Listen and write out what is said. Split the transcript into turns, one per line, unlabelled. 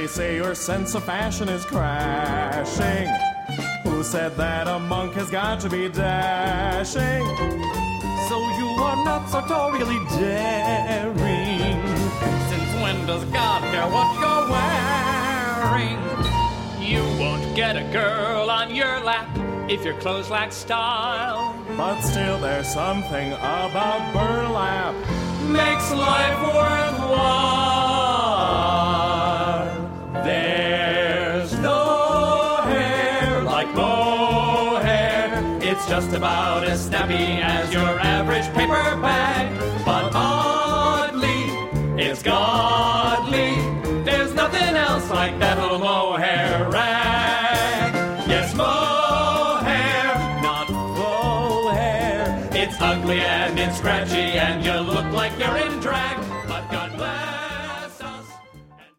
say your sense of fashion is crashing. Who said that a monk has got to be dashing? So you are not sartorially daring. Since when does God care what you're wearing?
You won't get a girl on your lap if your clothes lack style.
But still there's something about burlap
Makes life worthwhile.
There's no hair like mohair.
It's just about as snappy as your average paper bag. But oddly, it's godly. There's nothing else like that little mohair rag. Yes, mohair, not faux hair. It's ugly and it's scratchy and you look like you're in drag.